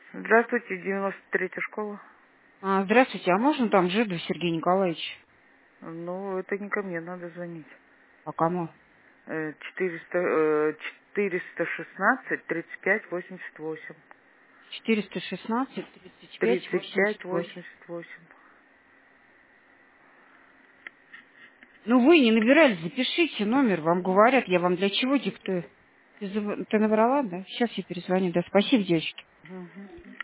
Здравствуйте, 93-я школа. Здравствуйте, а можно там Жиду Сергей Николаевич? Ну, это не ко мне надо звонить. А кому? 416 35 88. 416 35 35 88. 88. Ну вы не набирали, запишите номер, вам говорят, я вам для чего диктую. Ты набрала, да? Сейчас я перезвоню, да. Спасибо, девочки. Мгм.